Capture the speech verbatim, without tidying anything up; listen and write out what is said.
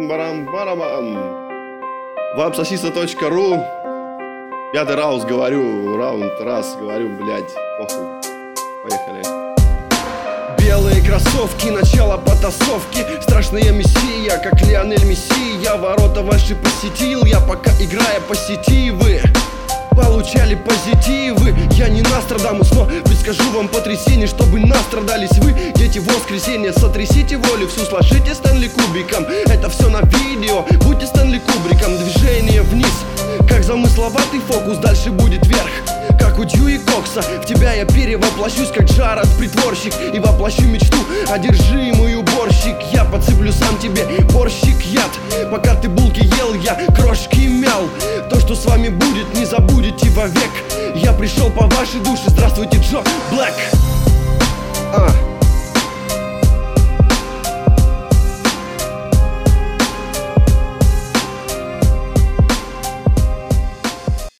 Барам-барам-барам. Вапсосиса точка ру. Пятый раунд говорю, раунд раз говорю, блядь, похуй. Поехали. Белые кроссовки, начало потасовки. Страшная мессия, как Лионель Месси. Я ворота ваши посетил, я пока играя по сети. Вы получали позитивы. Я не Нострадамус, но предскажу вам потрясение, чтобы настрадались вы. Дети воскресенья, сотрясите волю всю, сложите Стэнли кубиком. Это все на видео, будьте Стэнли Кубриком. Движение вниз, как замысловатый фокус, дальше будет вверх, как у Дьюи Кокса. В тебя я перевоплощусь, как Джаред притворщик, и воплощу мечту одержимый уборщик. Я подсыплю сам тебе борщик яд. Пока ты булки ел, я крошки мял. То, что с вами будет, не забудете вовек. Я пришел по вашей душе, здравствуйте, Джо Блэк. А